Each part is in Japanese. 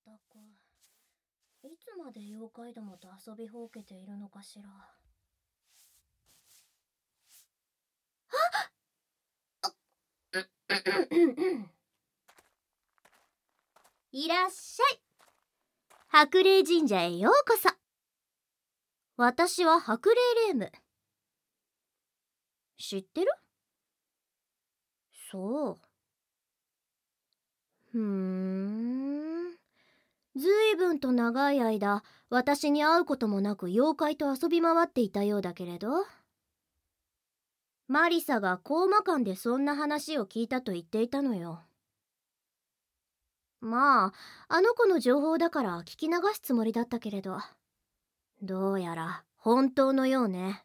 ったく、いつまで妖怪どもと遊びほうけているのかしら。 いらっしゃい。白霊神社へようこそ。私は白霊霊夢。知ってる？そう。ずいぶんと長い間、私に会うこともなく妖怪と遊び回っていたようだけれど、マリサがコーマ館でそんな話を聞いたと言っていたのよ。まあ、あの子の情報だから聞き流すつもりだったけれど、どうやら本当のようね。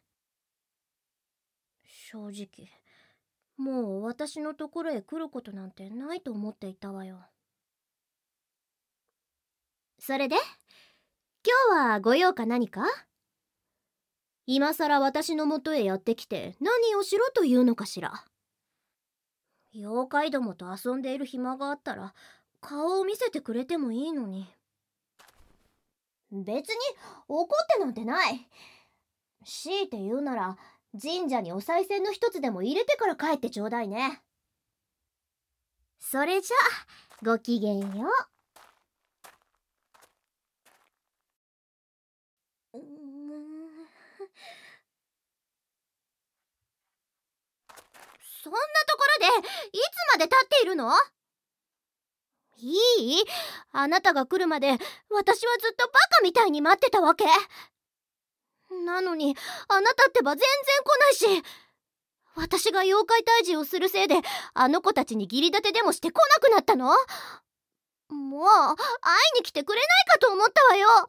正直、もう私のところへ来ることなんてないと思っていたわよ。それで、今日はご用か何か？今さら私のもとへやってきて何をしろというのかしら。妖怪どもと遊んでいる暇があったら顔を見せてくれてもいいのに。別に怒ってなんてない。強いて言うなら神社にお賽銭の一つでも入れてから帰ってちょうだいね。それじゃごきげんよう。そんなところでいつまで立っているの？いい？あなたが来るまで私はずっとバカみたいに待ってたわけ。なのにあなたってば全然来ないし、私が妖怪退治をするせいであの子たちに義理立てでもして来なくなったの？もう会いに来てくれないかと思ったわよ。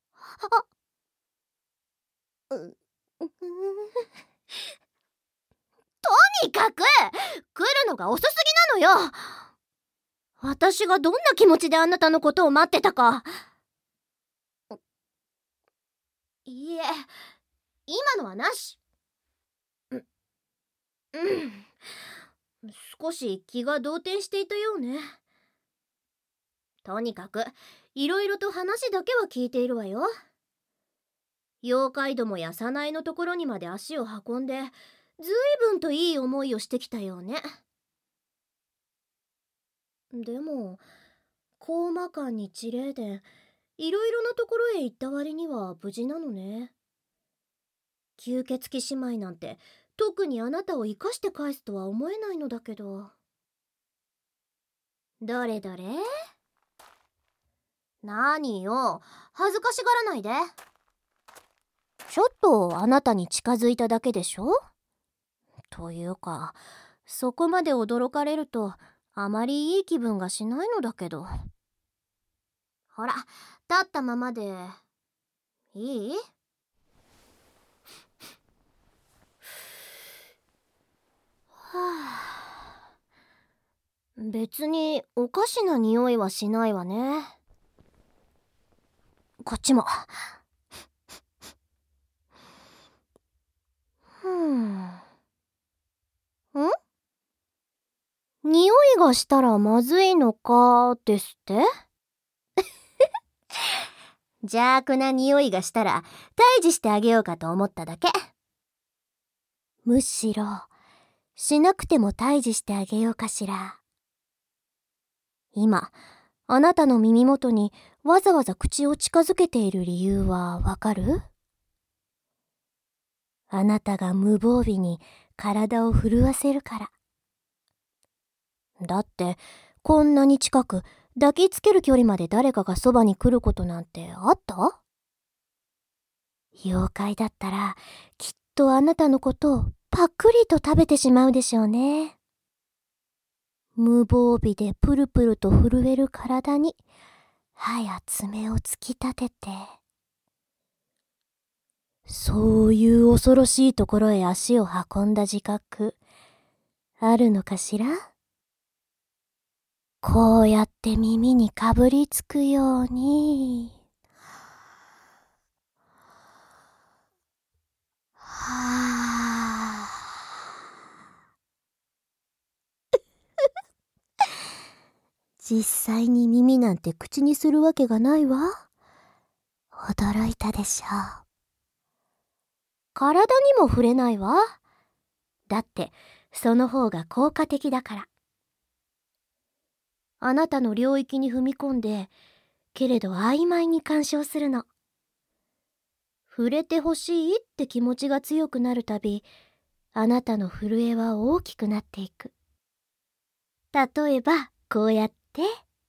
とにかく来るのが遅すぎなのよ。私がどんな気持ちであなたのことを待ってたか。いいえ、今のはなし。少し気が動転していたようね。とにかくいろいろと話だけは聞いているわよ。妖怪どもや早苗のところにまで足を運んでずいぶんといい思いをしてきたようね。でもコーマ館に地霊殿、いろいろなところへ行った割には無事なのね。吸血鬼姉妹なんて特にあなたを生かして返すとは思えないのだけど。どれどれ？何よ、恥ずかしがらないで。ちょっとあなたに近づいただけでしょ？というか、そこまで驚かれるとあまりいい気分がしないのだけど。ほら、立ったままでいい？はあ、別におかしな匂いはしないわね。こっちも。匂いがしたらまずいのかですって？邪悪な匂いがしたら退治してあげようかと思っただけ。むしろしなくても退治してあげようかしら。今あなたの耳元にわざわざ口を近づけている理由はわかる？あなたが無防備に体を震わせるから。だってこんなに近く抱きつける距離まで誰かがそばに来ることなんてあった？妖怪だったらきっとあなたのことをパクリと食べてしまうでしょうね。無防備でプルプルと震える体に歯や爪を突き立てて、そういう恐ろしいところへ足を運んだ自覚あるのかしら？こうやって耳にかぶりつくように。はぁ。 実際に耳なんて口にするわけがないわ。驚いたでしょう。体にも触れないわ。だってその方が効果的だから。あなたの領域に踏み込んで、けれど曖昧に干渉するの。触れてほしいって気持ちが強くなるたび、あなたの震えは大きくなっていく。例えばこうやって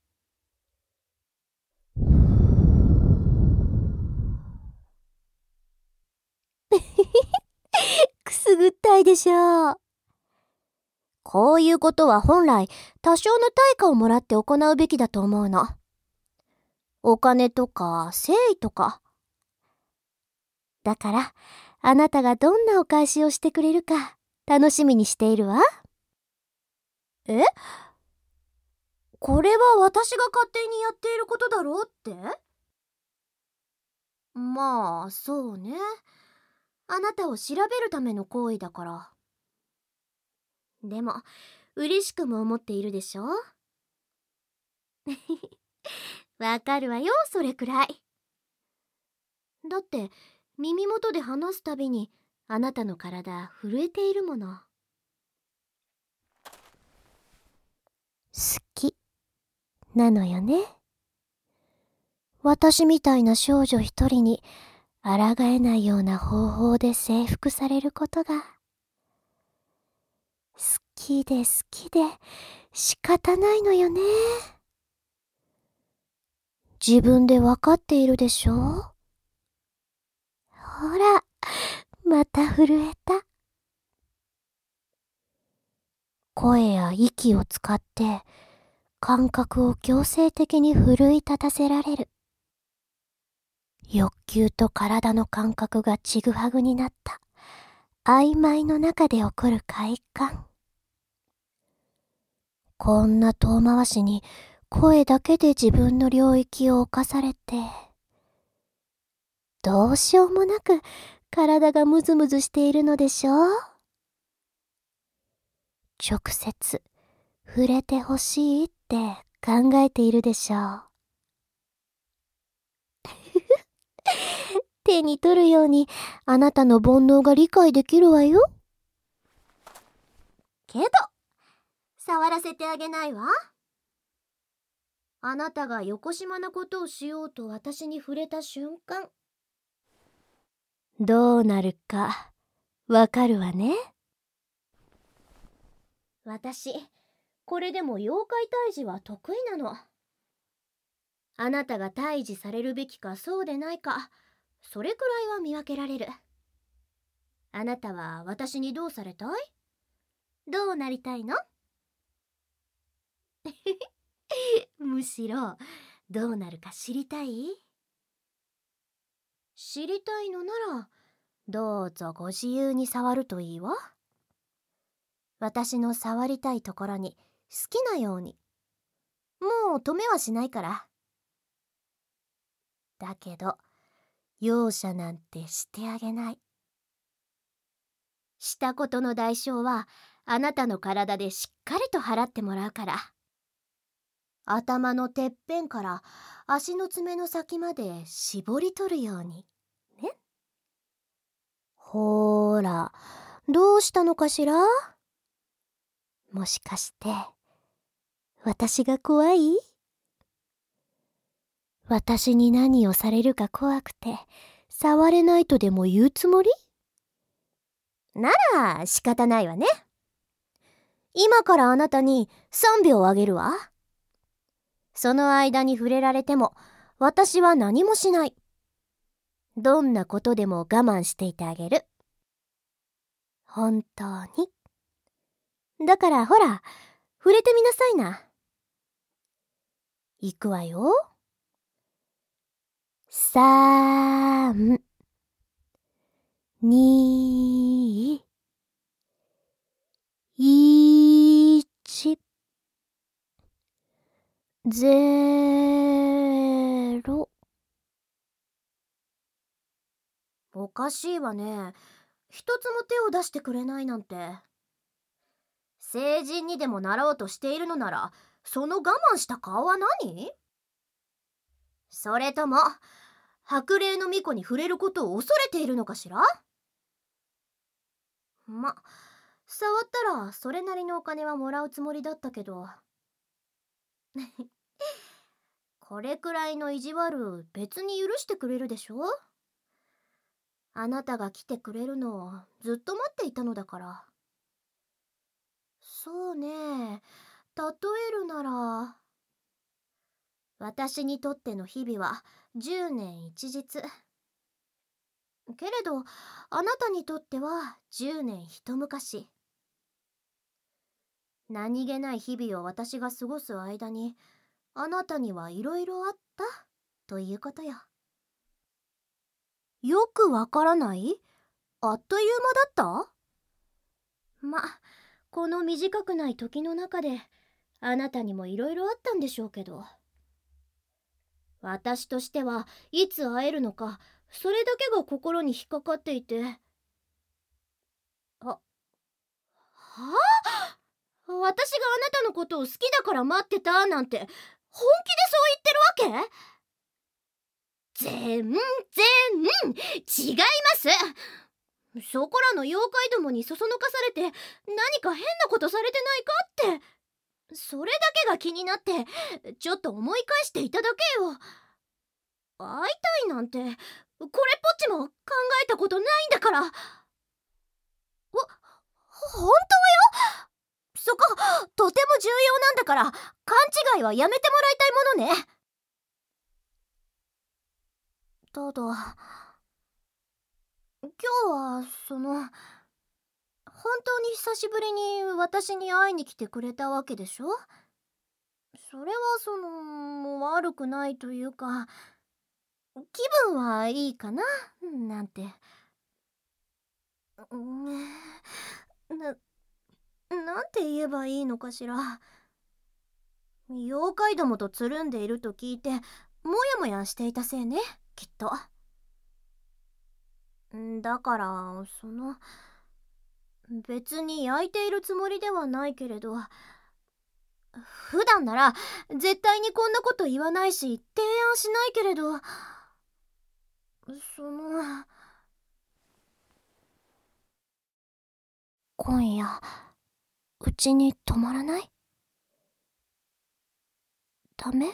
くすぐったいでしょう。こういうことは本来多少の対価をもらって行うべきだと思うの。お金とか誠意とか。だからあなたがどんなお返しをしてくれるか楽しみにしているわ。え？これは私が勝手にやっていることだろうって？まあそうね。あなたを調べるための行為だから。でも嬉しくも思っているでしょ？わかるわよ、それくらい。だって耳元で話すたびにあなたの体震えているもの。好きなのよね。私みたいな少女一人に抗えないような方法で征服されることが好きで好きで仕方ないのよね。自分でわかっているでしょ？ほら、また震えた。声や息を使って感覚を強制的に奮い立たせられる。欲求と体の感覚がちぐはぐになった曖昧の中で起こる快感。こんな遠回しに声だけで自分の領域を侵されて、どうしようもなく体がムズムズしているのでしょう。直接触れてほしいって考えているでしょう。手に取るようにあなたの煩悩が理解できるわよ。けど触らせてあげないわ。あなたがよこしまなことをしようと私に触れた瞬間、どうなるかわかるわね。私これでも妖怪退治は得意なの。あなたが退治されるべきかそうでないか、それくらいは見分けられる。あなたは私にどうされたい？どうなりたいの？むしろどうなるか知りたい？知りたいのならどうぞご自由に触るといいわ。私の触りたいところに好きなように。もう止めはしないから。だけど容赦なんてしてあげない。したことの代償はあなたの体でしっかりと払ってもらうから。頭のてっぺんから足の爪の先まで絞り取るようにね。ほーら、どうしたのかしら？もしかして私が怖い？私に何をされるか怖くて触れないとでも言うつもり？なら仕方ないわね。今からあなたに3秒あげるわ。その間に触れられても私は何もしない。どんなことでも我慢していてあげる。本当に。だからほら、触れてみなさいな。いくわよ。3、2、1、0。おかしいわね。一つも手を出してくれないなんて。成人にでもなろうとしているのならその我慢した顔は何？それとも白霊の巫女に触れることを恐れているのかしら？触ったらそれなりのお金はもらうつもりだったけどこれくらいの意地悪別に許してくれるでしょ？あなたが来てくれるのをずっと待っていたのだから。そうね、例えるなら、私にとっての日々は10年一日。けれど、あなたにとっては10年一昔。何気ない日々を私が過ごす間に、あなたにはいろいろあったということよ。よくわからない？あっという間だった？この短くない時の中で、あなたにもいろいろあったんでしょうけど。私としてはいつ会えるのか、それだけが心に引っかかっていて。は私があなたのことを好きだから待ってたなんて、本気でそう言ってるわけ？全然違います。そこらの妖怪どもにそそのかされて何か変なことされてないかって、それだけが気になってちょっと思い返していただけよ。会いたいなんてこれっぽっちも考えたことないんだから。本当よ。そこ、とても重要なんだから、勘違いはやめてもらいたいものね。ただ、今日は、本当に久しぶりに私に会いに来てくれたわけでしょ？それは悪くないというか、気分はいいかな、なんて。なんて言えばいいのかしら。妖怪どもとつるんでいると聞いてもやもやしていたせいね、きっと。だから別に焼いているつもりではないけれど、普段なら絶対にこんなこと言わないし提案しないけれど、今夜うちに泊まらない？ダメ？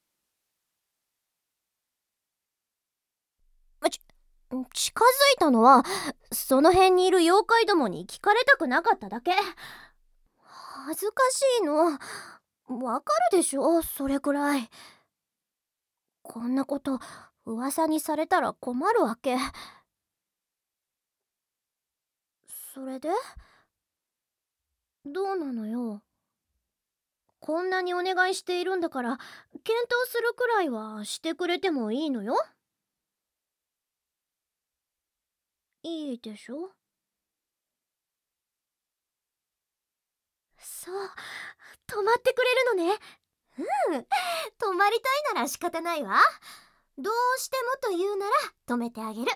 近づいたのはその辺にいる妖怪どもに聞かれたくなかっただけ。恥ずかしいのわかるでしょ、それくらい。こんなこと噂にされたら困るわけ。それでどうなのよ。こんなにお願いしているんだから検討するくらいはしてくれてもいいのよ。いいでしょ？そう、泊まってくれるのね。泊まりたいなら仕方ないわ。どうしてもと言うなら泊めてあげる。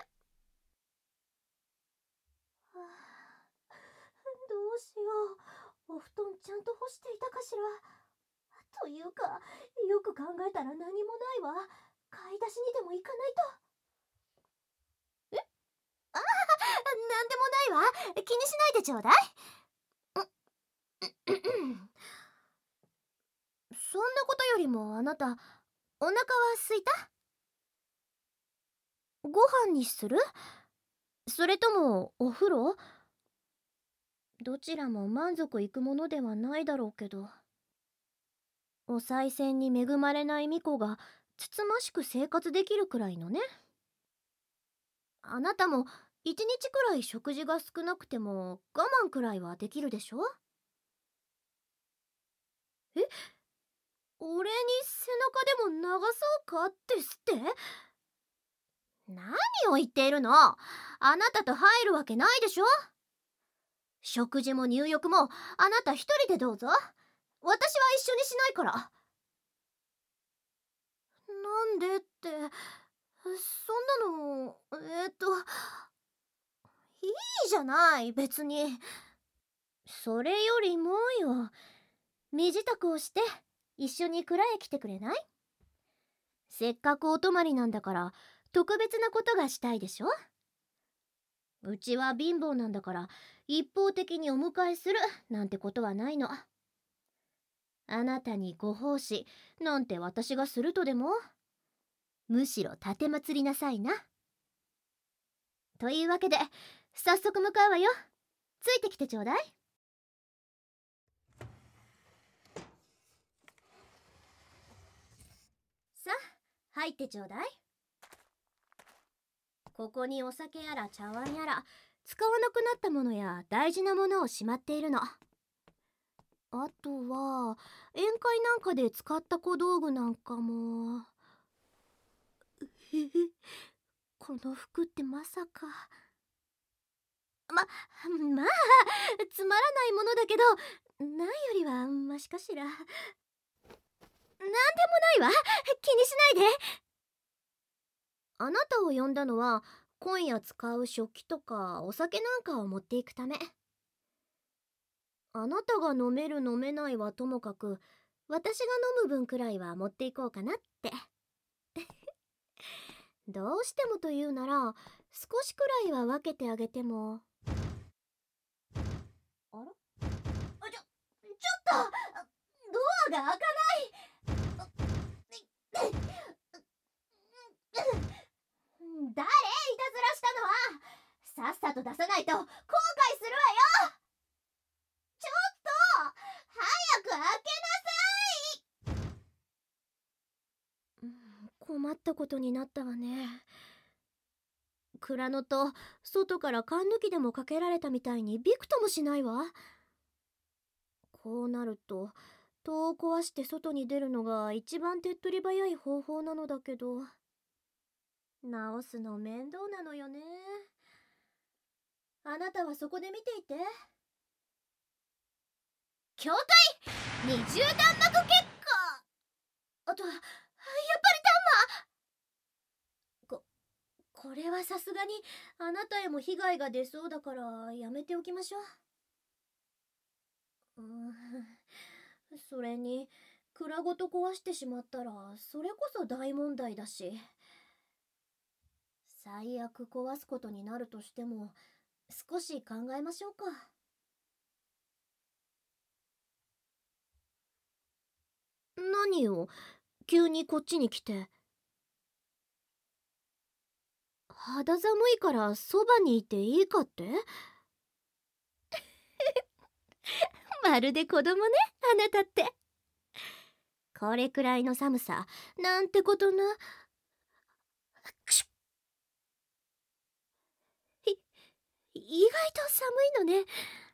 どうしよう。お布団ちゃんと干していたかしら。というか、よく考えたら何もないわ。買い出しにでも行かないと。なんでもないわ。気にしないでちょうだい。そんなことよりもあなた、お腹は空いた？ご飯にする？それともお風呂？どちらも満足いくものではないだろうけど。お賽銭に恵まれない巫女がつつましく生活できるくらいのね。あなたも一日くらい食事が少なくても我慢くらいはできるでしょ？え、俺に背中でも流そうかですって？何を言っているの？あなたと入るわけないでしょ？食事も入浴もあなた一人でどうぞ。私は一緒にしないから。なんでって、そんなの、いいじゃない、別に。それよりもよ、身支度をして一緒に蔵へ来てくれない？せっかくお泊まりなんだから特別なことがしたいでしょ。うちは貧乏なんだから一方的にお迎えするなんてことはないの。あなたにご奉仕なんて私がするとでも？むしろ奉りなさいな。というわけで早速向かうわよ。ついてきてちょうだい。さあ入ってちょうだい。ここにお酒やら茶碗やら使わなくなったものや大事なものをしまっているの。あとは宴会なんかで使った小道具なんかも。この服ってまさか。まあつまらないものだけどないよりはマシかしら。なんでもないわ、気にしないで。あなたを呼んだのは今夜使う食器とかお酒なんかを持っていくため。あなたが飲める飲めないはともかく私が飲む分くらいは持っていこうかなって。どうしてもというなら少しくらいは分けてあげても。あら、ちょっとドアが開かない。誰いたずらしたのは。さっさと出さないと後悔するわよ。ちょっと早く開けなさい。困ったことになったわね。蔵のと外から缶抜きでもかけられたみたいにびくともしないわ。こうなると戸を壊して外に出るのが一番手っ取り早い方法なのだけど、直すの面倒なのよね。あなたはそこで見ていて。筐体二重弾幕結果。あとやっぱりこれはさすがにあなたへも被害が出そうだからやめておきましょう。それに蔵ごと壊してしまったらそれこそ大問題だし、最悪壊すことになるとしても少し考えましょうか。何よ、急にこっちに来て。肌寒いからそばにいていいかって？まるで子供ね、あなたって。これくらいの寒さなんてことな。意外と寒いのね。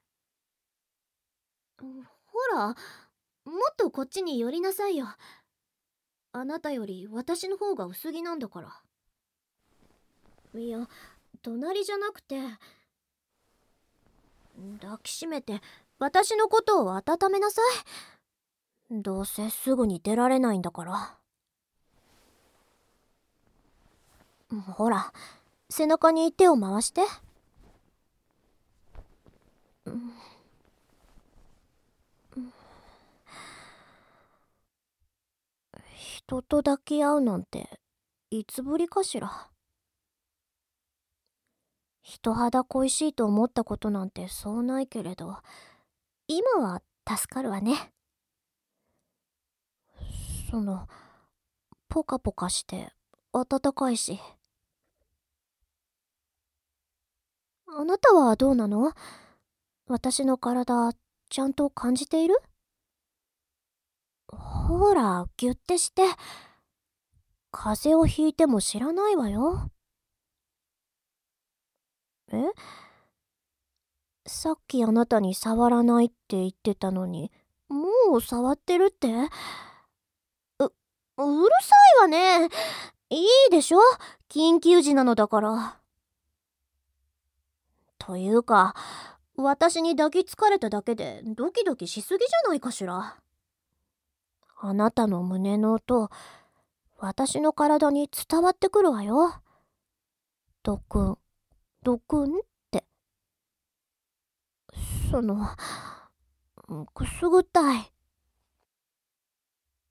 ほら、もっとこっちに寄りなさいよ。あなたより私の方が薄着なんだから。いや、隣じゃなくて、抱きしめて私のことを温めなさい。どうせすぐに出られないんだから。ほら、背中に手を回して。人と抱き合うなんていつぶりかしら。人肌恋しいと思ったことなんてそうないけれど、今は助かるわね。ポカポカして暖かいし。あなたはどうなの？私の体ちゃんと感じている？ほら、ギュッてして。風邪をひいても知らないわよ。え？さっきあなたに触らないって言ってたのに、もう触ってるって？うるさいわね。いいでしょ？緊急時なのだから。というか、私に抱きつかれただけでドキドキしすぎじゃないかしら。あなたの胸の音、私の体に伝わってくるわよ。ドクン、ドクンって。くすぐったい。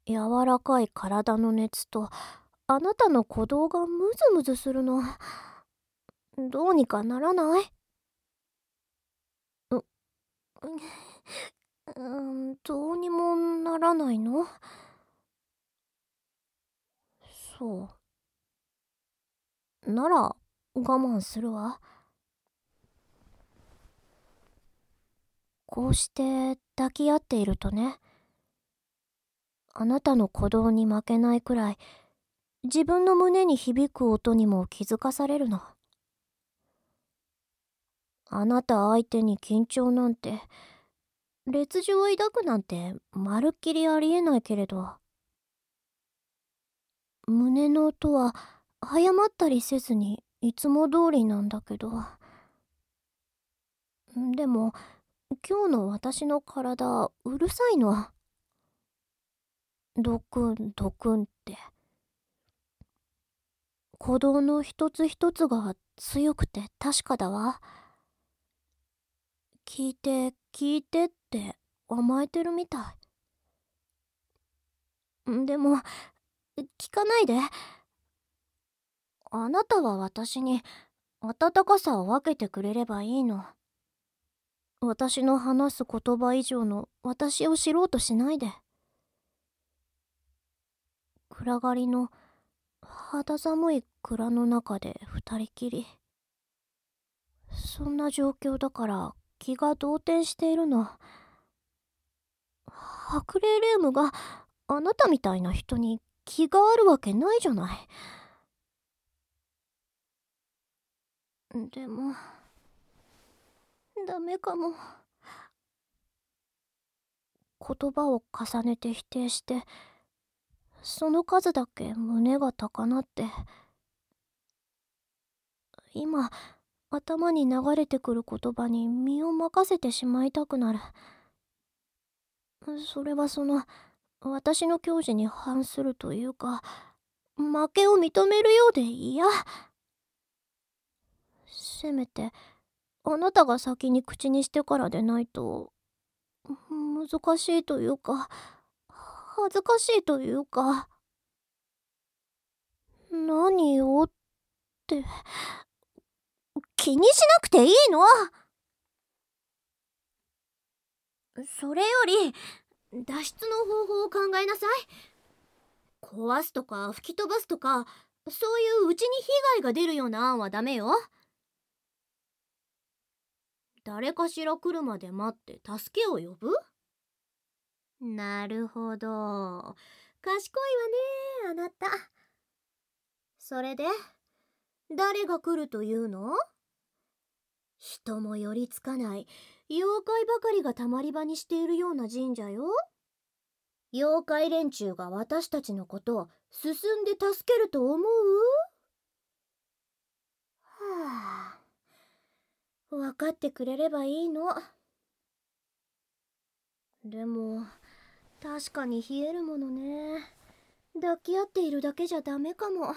柔らかい体の熱とあなたの鼓動がムズムズするの。どうにかならない？どうにもならないの？そう。なら我慢するわ。こうして抱き合っているとね、あなたの鼓動に負けないくらい自分の胸に響く音にも気づかされるの。あなた相手に緊張なんて、劣情を抱くなんてまるっきりありえないけれど、胸の音は早まったりせずにいつも通りなんだけど、でも今日の私の体うるさいの。ドクンドクンって。鼓動の一つ一つが強くて確かだわ。聞いて聞いてって甘えてるみたい。でも聞かないで。あなたは私に温かさを分けてくれればいいの。私の話す言葉以上の私を知ろうとしないで。暗がりの肌寒い蔵の中で二人きり。そんな状況だから気が動転しているの。白霊霊夢があなたみたいな人に気があるわけないじゃない。でもダメかも。言葉を重ねて否定して、その数だけ胸が高鳴って、今頭に流れてくる言葉に身を任せてしまいたくなる。それは私の矜持に反するというか、負けを認めるようで嫌。せめてあなたが先に口にしてからでないと難しいというか、恥ずかしいというか。何をって気にしなくていいの？それより脱出の方法を考えなさい。壊すとか吹き飛ばすとか、そういううちに被害が出るような案はダメよ。誰かしら来るまで待って助けを呼ぶ？なるほど。賢いわね、あなた。それで、誰が来るというの？人も寄りつかない妖怪ばかりがたまり場にしているような神社よ。妖怪連中が私たちのことを進んで助けると思う？はあ、分かってくれればいいの。でも確かに冷えるものね。抱き合っているだけじゃダメかも。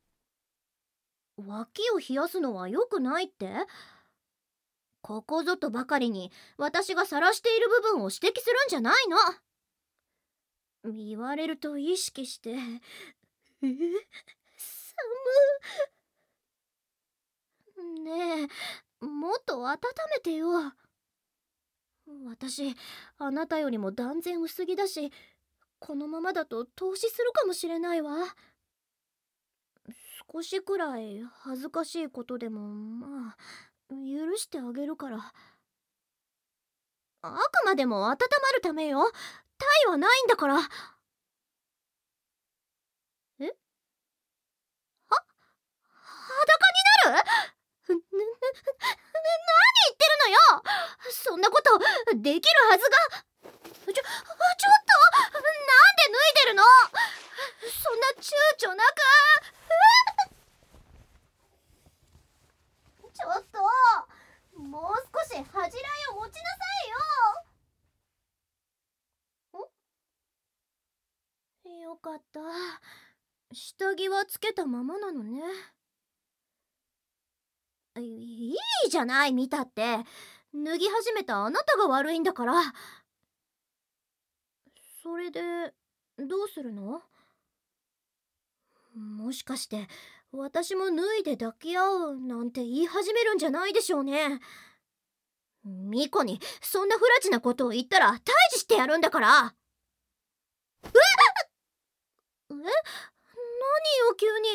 脇を冷やすのは良くないって？ここぞとばかりに私が晒している部分を指摘するんじゃないの。言われると意識して、寒ねえ、もっと温めてよ。私、あなたよりも断然薄着だし、このままだと凍死するかもしれないわ。少しくらい恥ずかしいことでもまあ許してあげるから。あくまでも温まるためよ。体はないんだから。え？裸になる？何言ってるのよ。そんなことできるはずが。ちょっとなんで脱いでるの？そんな躊躇なく。ちょっともう少し恥じらいを持ちなさいよ。よかった。下着はつけたままなのね。いいじゃない、見たって。脱ぎ始めたあなたが悪いんだから。それでどうするの？もしかして私も脱いで抱き合うなんて言い始めるんじゃないでしょうね。ミコにそんな不埒なことを言ったら退治してやるんだから。何よ急に。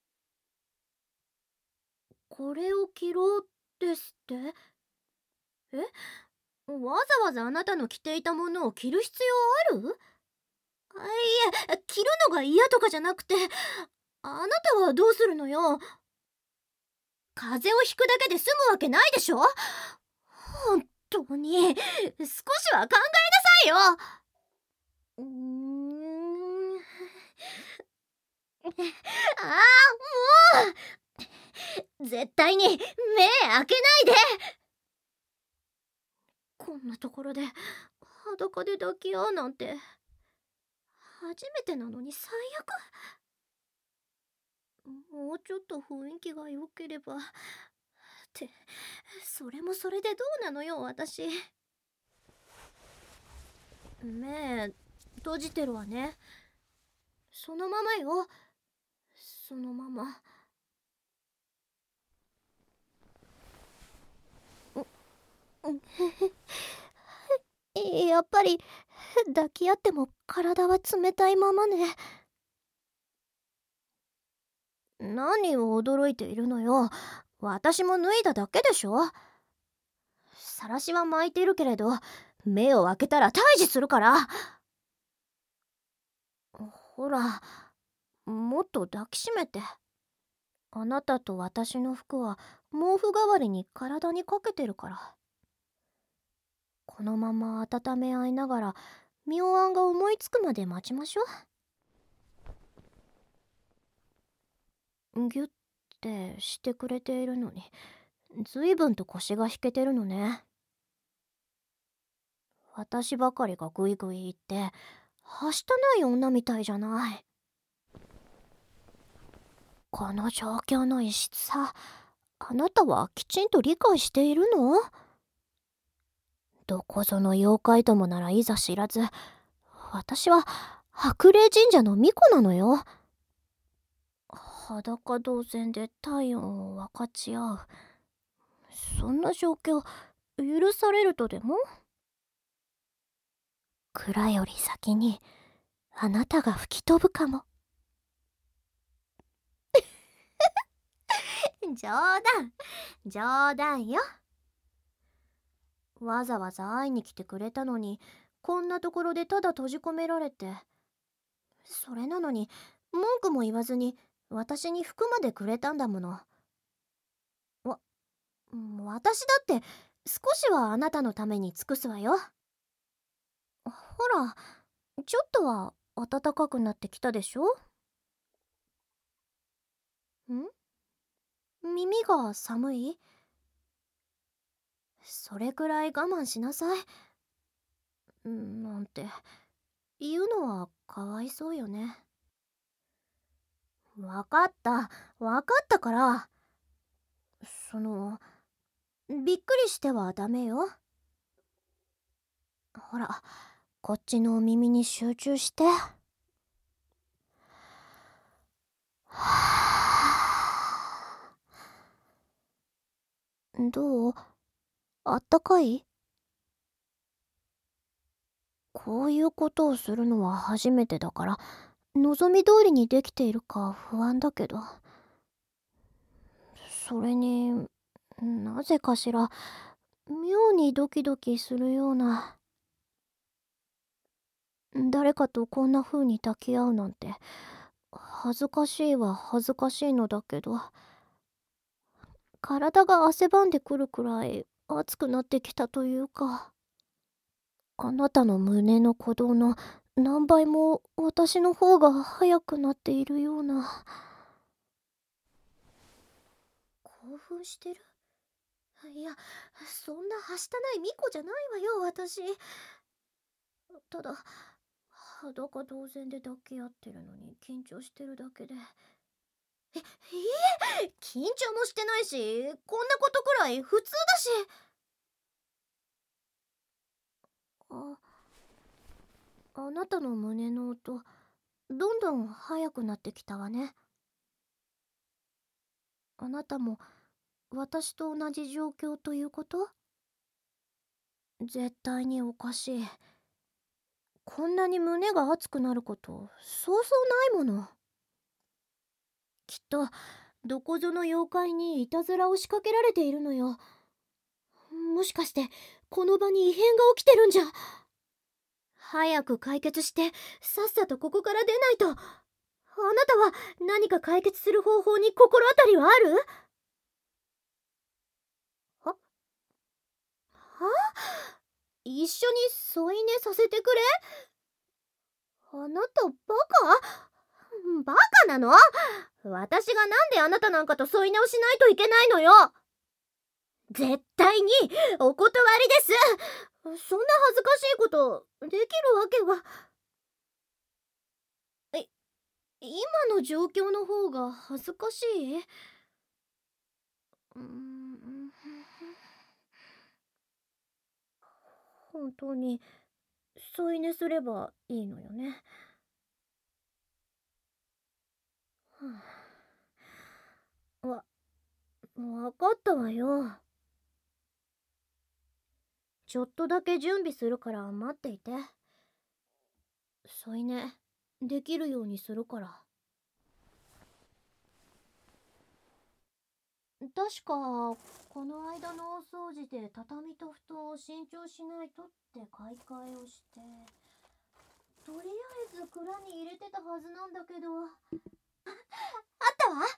これを着ろですって？え、わざわざあなたの着ていたものを着る必要ある？いえ、着るのが嫌とかじゃなくて、あなたはどうするのよ。風邪をひくだけで済むわけないでしょ。本当に少しは考えなさいよ。ああ、もう絶対に目開けないで。こんなところで裸で抱き合うなんて初めてなのに最悪。もうちょっと雰囲気が良ければって、それもそれでどうなのよ私。目閉じてるわね。そのままよ、そのまま。やっぱり抱き合っても体は冷たいままね。何を驚いているのよ。私も脱いだだけでしょ。さらしは巻いてるけれど目を開けたら退治するから。ほら、もっと抱きしめて。あなたと私の服は毛布代わりに体にかけてるから。このまま温め合いながら妙案が思いつくまで待ちましょう。ギュッてしてくれているのにずいぶんと腰が引けてるのね。私ばかりがグイグイ言ってはしたない女みたいじゃない。この状況の異質さ、あなたはきちんと理解しているの？どこぞの妖怪どもならいざ知らず、私は白麗神社の巫女なのよ。裸同然で体温を分かち合う、そんな状況許されるとでも？蔵より先にあなたが吹き飛ぶかも。冗談よ。わざわざ会いに来てくれたのにこんなところでただ閉じ込められて、それなのに文句も言わずに私に服までくれたんだもの。私だって少しはあなたのために尽くすわよ。ほら、ちょっとは暖かくなってきたでしょ？耳が寒い？それくらい我慢しなさい。なんて言うのはかわいそうよね。わかったから。びっくりしてはダメよ。ほら、こっちのお耳に集中して。どう？あったかい？こういうことをするのは初めてだから望み通りにできているか不安だけど、それになぜかしら妙にドキドキするような。誰かとこんな風に抱き合うなんて恥ずかしいは恥ずかしいのだけど、体が汗ばんでくるくらい熱くなってきたというか、あなたの胸の鼓動の何倍も私の方が速くなっているような。興奮してる？いや、そんなはしたない巫女じゃないわよ私。ただ裸同然で抱き合ってるのに緊張してるだけで。緊張もしてないし、こんなことくらい普通だし。 あなたの胸の音、どんどん速くなってきたわね。あなたも私と同じ状況ということ？絶対におかしい。こんなに胸が熱くなることそうそうないもの。きっとどこぞの妖怪にいたずらを仕掛けられているのよ。もしかしてこの場に異変が起きてるんじゃ。早く解決してさっさとここから出ないと。あなたは何か解決する方法に心当たりはある？は一緒に添い寝させてくれ？あなたバカ？バカなの？私がなんであなたなんかと添い寝をしないといけないのよ。絶対にお断りです。そんな恥ずかしいことできるわけが。今の状況の方が恥ずかしい？本当に添い寝すればいいのよね。わ、わかったわよ。ちょっとだけ準備するから待っていて。添い寝できるようにするから。確かこの間のお掃除で畳と布団を新調しないとって買い替えをして、とりあえず蔵に入れてたはずなんだけど。あったわ。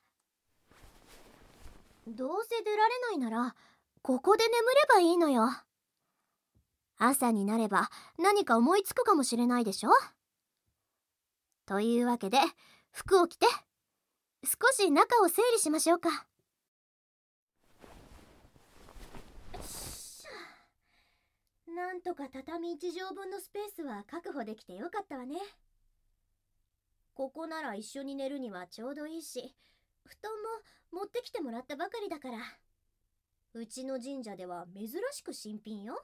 どうせ出られないならここで眠ればいいのよ。朝になれば何か思いつくかもしれないでしょ。というわけで服を着て少し中を整理しましょうか。なんとか畳1畳分のスペースは確保できてよかったわね。ここなら一緒に寝るにはちょうどいいし、布団も持ってきてもらったばかりだから。うちの神社では珍しく新品よ。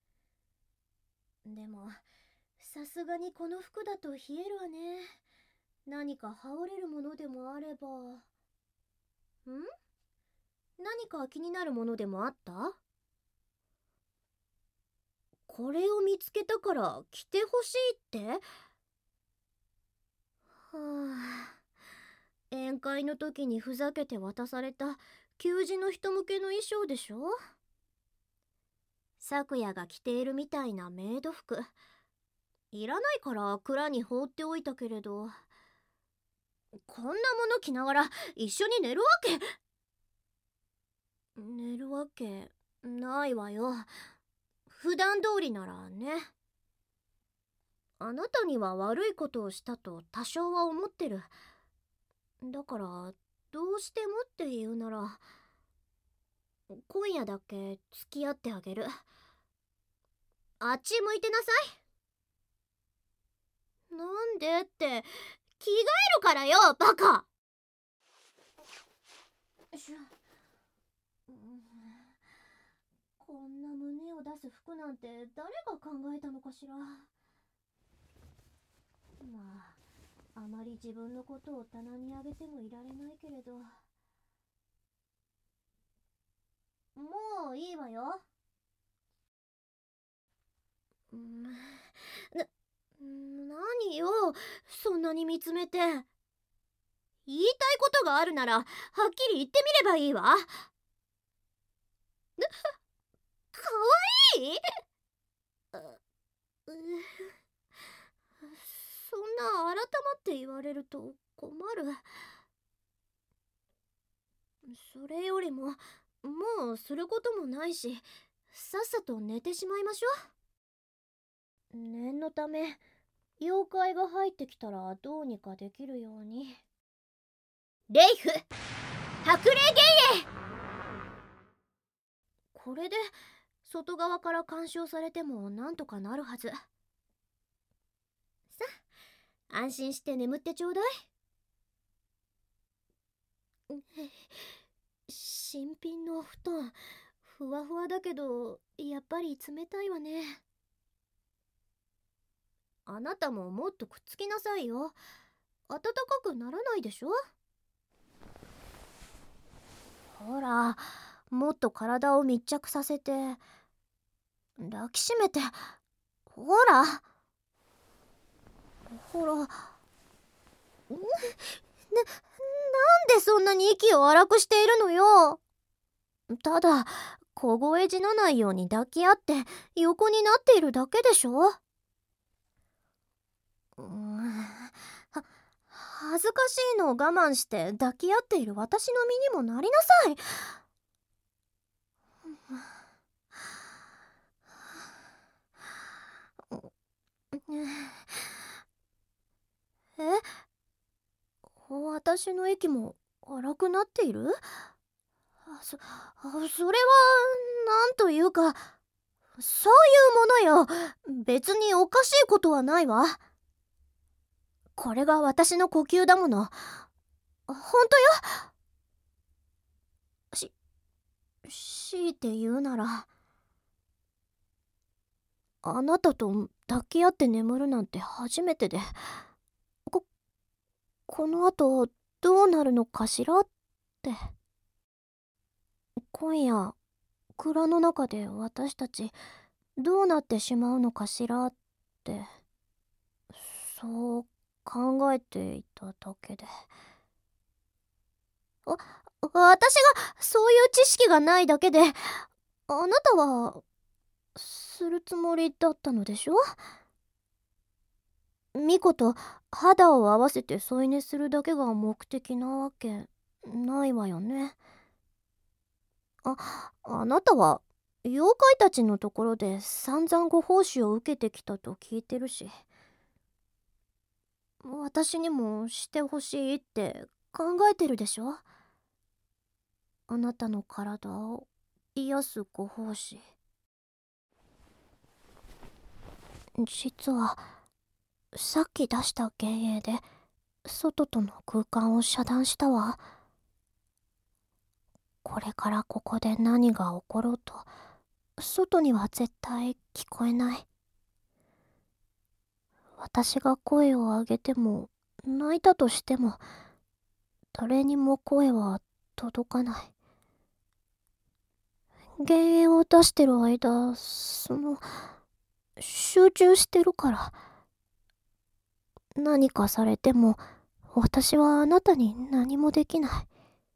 でもさすがにこの服だと冷えるわね。何か羽織れるものでもあれば。何か気になるものでもあった？これを見つけたから着てほしいって？はあ、宴会の時にふざけて渡された給仕の人向けの衣装でしょ。昨夜が着ているみたいなメイド服いらないから蔵に放っておいたけれど、こんなもの着ながら一緒に寝るわけないわよ。普段通りならね。あなたには悪いことをしたと多少は思ってる。だからどうしてもって言うなら今夜だけ付き合ってあげる。あっち向いてなさい。なんでって着替えるからよ、バカ。こんな胸を出す服なんて誰が考えたのかしら。まあ、あまり自分のことを棚にあげてもいられないけれど。もういいわよ。何よ、そんなに見つめて。言いたいことがあるならはっきり言ってみればいいわ。かわいい？そんな改まって言われると困る。それよりももうすることもないし、さっさと寝てしまいましょう。念のため妖怪が入ってきたらどうにかできるように。レイフ、白霊幻影。これで外側から干渉されてもなんとかなるはず。さあ、安心して眠ってちょうだい。新品のお布団ふわふわだけどやっぱり冷たいわね。 あなたももっとくっつきなさいよ。暖かくならないでしょ。ほら、もっと体を密着させて抱きしめて。ほらほら。なんでそんなに息を荒くしているのよ。ただ凍え死なないように抱き合って横になっているだけでしょ。恥ずかしいのを我慢して抱き合っている私の身にもなりなさい。え、私の息も荒くなっている？それはなんというか、そういうものよ。別におかしいことはないわ。これが私の呼吸だもの。本当よ。強いて言うなら、あなたと抱き合って眠るなんて初めてで、この後どうなるのかしらって。今夜蔵の中で私たちどうなってしまうのかしらって、そう考えていただけで。私がそういう知識がないだけで、あなたはするつもりだったのでしょ。巫女と肌を合わせて添い寝するだけが目的なわけないわよね。あなたは妖怪たちのところで散々ご奉仕を受けてきたと聞いてるし、私にもしてほしいって考えてるでしょ。あなたの体を癒すご奉仕。実はさっき出した幻影で外との空間を遮断したわ。これからここで何が起ころうと外には絶対聞こえない。私が声を上げても泣いたとしても誰にも声は届かない。幻影を出してる間、集中してるから。何かされても私はあなたに何もできない。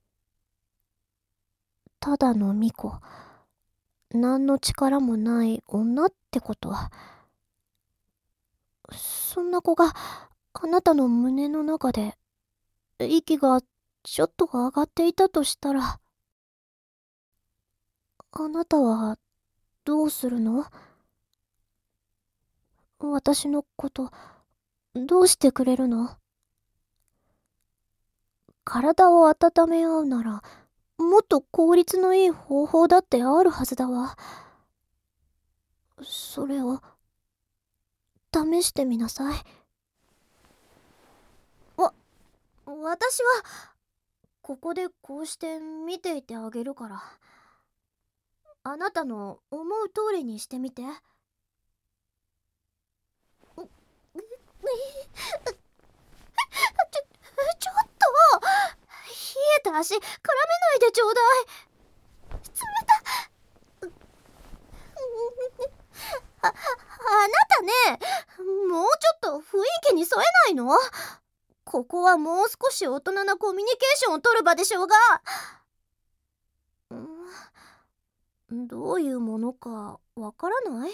ただの巫女、何の力もない女ってことは。そんな子があなたの胸の中で息がちょっと上がっていたとしたら、あなたはどうするの？私のことどうしてくれるの？体を温め合うならもっと効率のいい方法だってあるはずだわ。それを試してみなさい。私はここでこうして見ていてあげるから、あなたの思う通りにしてみて。ちょっと冷えた足絡めないでちょうだい。冷たあなたね、もうちょっと雰囲気に添えないの？ここはもう少し大人なコミュニケーションを取る場でしょうが。どういうものかわからない？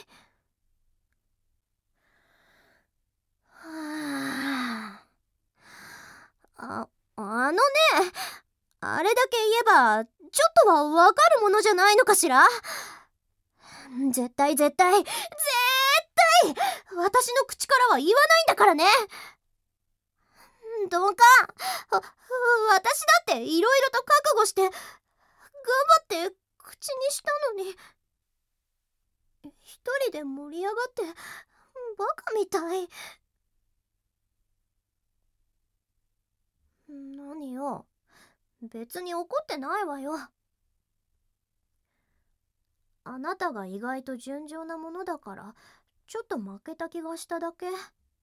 あのね、あれだけ言えばちょっとはわかるものじゃないのかしら。絶対私の口からは言わないんだからね。どうか私だっていろいろと覚悟して頑張って口にしたのに、一人で盛り上がってバカみたい。何よ、別に怒ってないわよ。あなたが意外と純情なものだからちょっと負けた気がしただけ。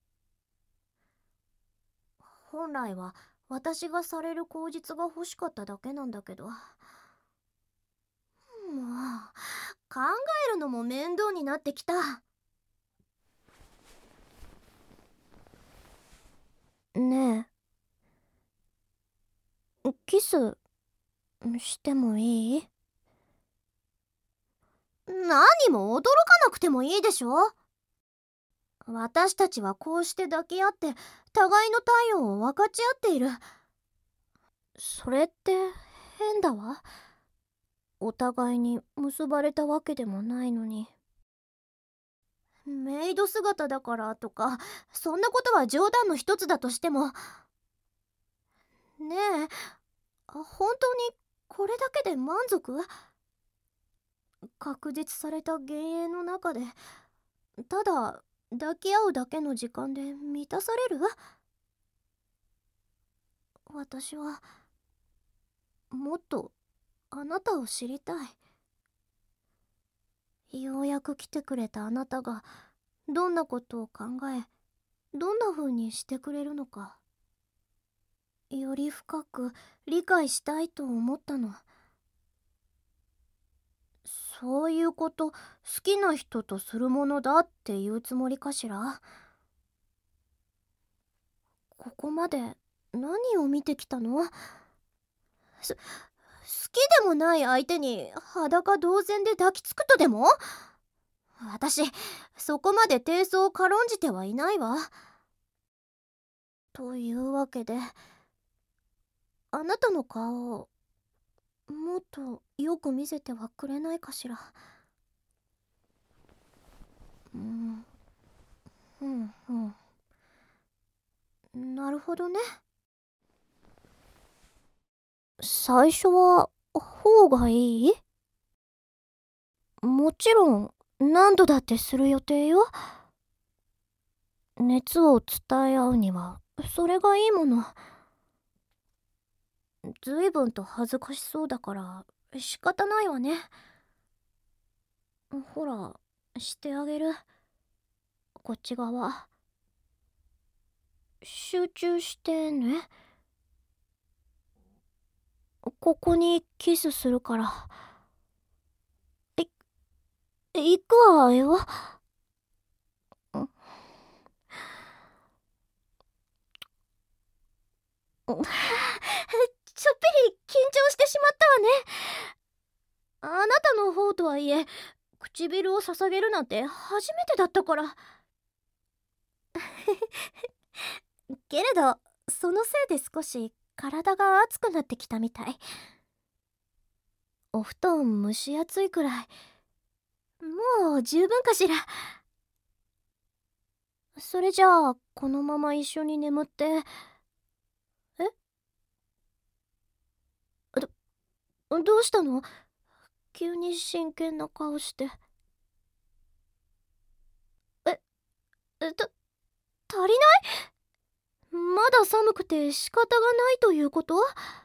本来は私がされる口実が欲しかっただけなんだけど。もう考えるのも面倒になってきた。 ねえ、キスしてもいい？ 何も驚かなくてもいいでしょ。私たちはこうして抱き合って互いの体温を分かち合っている。 それって変だわ。お互いに結ばれたわけでもないのに。 メイド姿だからとか、そんなことは冗談の一つだとしても。ねえ、本当にこれだけで満足？確実された幻影の中でただ抱き合うだけの時間で満たされる？私はもっとあなたを知りたい。ようやく来てくれたあなたがどんなことを考え、どんな風にしてくれるのか、より深く理解したいと思ったの。そういうこと好きな人とするものだっていうつもりかしら。ここまで何を見てきたの？好きでもない相手に裸同然で抱きつくとでも？私そこまで低層を軽んじてはいないわ。というわけで、あなたの顔をもっとよく見せてはくれないかしら。うんうんうん、なるほどね。 最初は方がいい？もちろん何度だってする予定よ。熱を伝え合うにはそれがいいもの。ずいぶんと恥ずかしそうだから仕方ないわね。ほら、してあげる。こっち側集中してね。ここにキスするから。行くわよ。ちょっぴり緊張してしまったわね。あなたの方とはいえ唇を捧げるなんて初めてだったから。けれどそのせいで少し体が熱くなってきたみたい。お布団蒸し暑いくらい。もう十分かしら。それじゃあこのまま一緒に眠って。どうしたの？急に真剣な顔して。足りない？まだ寒くて仕方がないということ？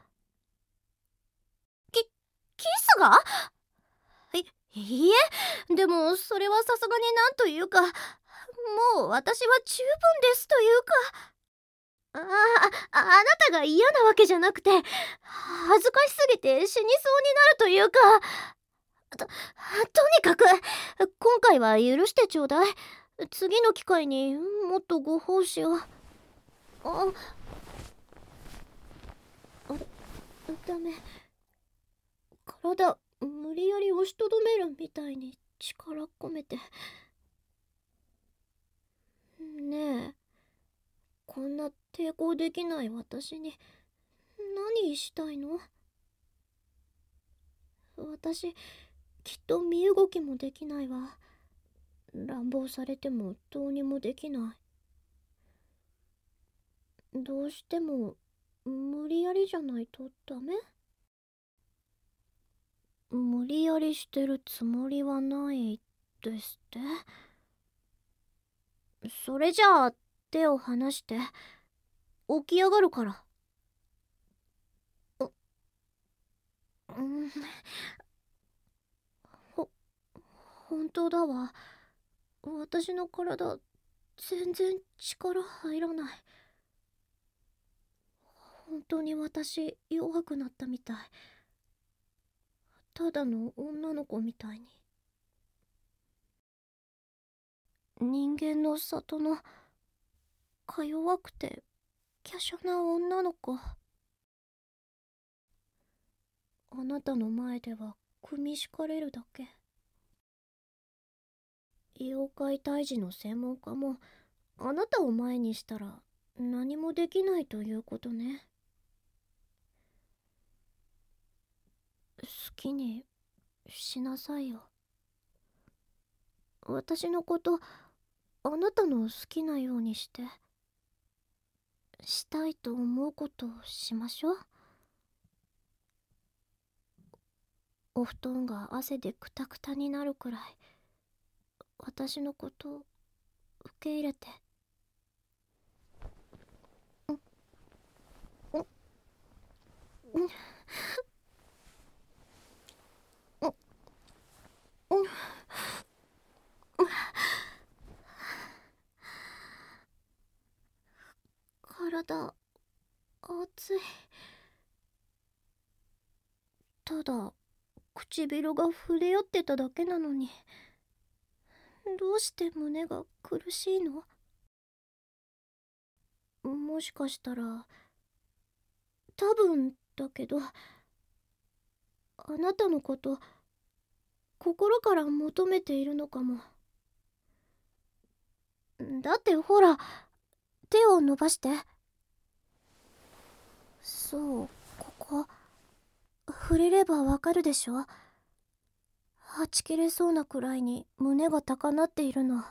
キスが？いいえ、でもそれはさすがになんというか、もう私は十分ですというか。あなたが嫌なわけじゃなくて、恥ずかしすぎて死にそうになるというか。とにかく今回は許してちょうだい。次の機会にもっとご奉仕を。あダメ。体無理やり押しとどめるみたいに力込めて。ねえ、こんな抵抗できない私に何したいの？私きっと身動きもできないわ。乱暴されてもどうにもできない。どうしても無理やりじゃないとダメ？無理やりしてるつもりはないですって？それじゃあ手を離して起き上がるから。うんほ本当だわ。私の体全然力入らない。 本当に私弱くなったみたい。ただの女の子みたいに。人間の里のか弱くて華奢な女の子。あなたの前では組み敷かれるだけ。妖怪退治の専門家もあなたを前にしたら何もできないということね。好きにしなさいよ。私のことあなたの好きなようにしてしたいと思うことをしましょう。お布団が汗でクタクタになるくらい私のことを受け入れて。体熱い。ただ唇が触れ合ってただけなのに、どうして胸が苦しいの？もしかしたら、多分だけど、あなたのこと心から求めているのかも。だってほら、手を伸ばして。そう、ここ触れればわかるでしょ。はち切れそうなくらいに胸が高鳴っているの。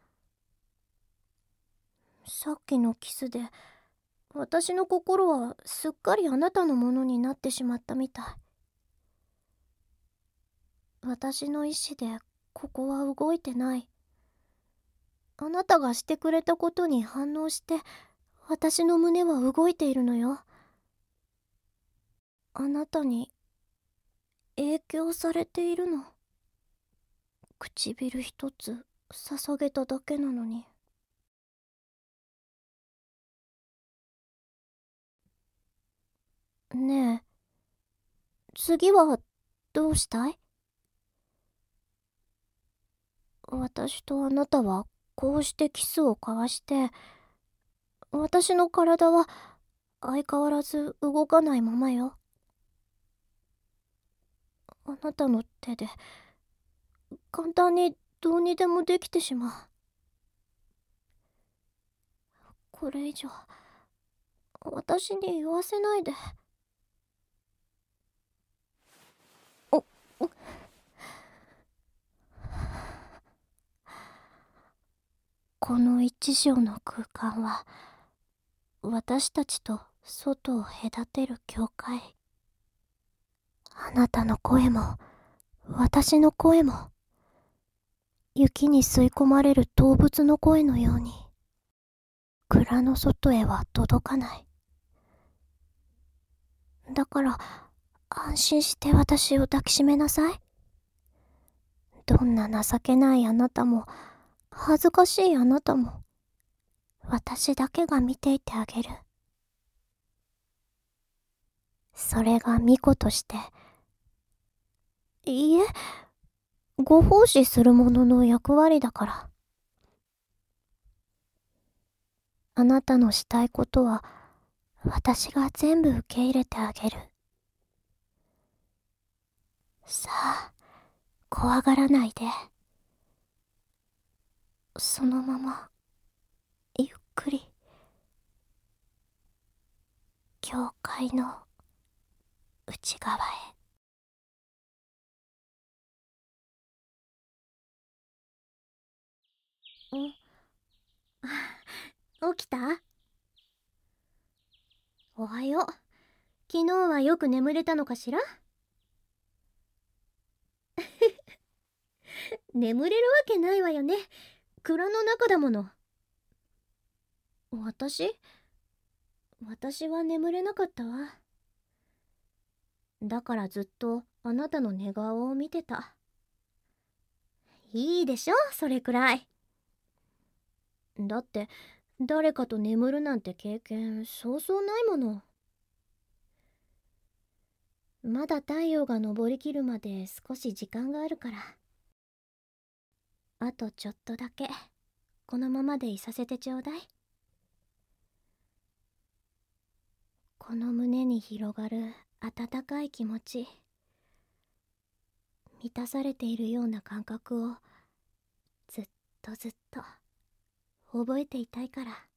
さっきのキスで私の心はすっかりあなたのものになってしまったみたい。私の意志でここは動いてない。あなたがしてくれたことに反応して私の胸は動いているのよ。あなたに影響されているの。唇一つ捧げただけなのに。ねえ、次はどうしたい？私とあなたはこうしてキスを交わして、私の体は相変わらず動かないままよ。あなたの手で簡単にどうにでもできてしまう。これ以上私に言わせないで。この一畳の空間は私たちと外を隔てる境界。あなたの声も私の声も雪に吸い込まれる動物の声のように蔵の外へは届かない。だから安心して私を抱きしめなさい。どんな情けないあなたも恥ずかしいあなたも私だけが見ていてあげる。それが巫女として、いいえ、ご奉仕する者の役割だから。あなたのしたいことは私が全部受け入れてあげる。さあ、怖がらないで。そのままゆっくり教会の内側へ。起きた？おはよう。昨日はよく眠れたのかしら？眠れるわけないわよね。蔵の中だもの。私は眠れなかったわ。だからずっとあなたの寝顔を見てた。いいでしょ、それくらい。だって誰かと眠るなんて経験そうそうないもの。 まだ太陽が昇りきるまで少し時間があるから。あとちょっとだけこのままでいさせてちょうだい。この胸に広がる温かい気持ち、満たされているような感覚をずっとずっと覚えていたいから。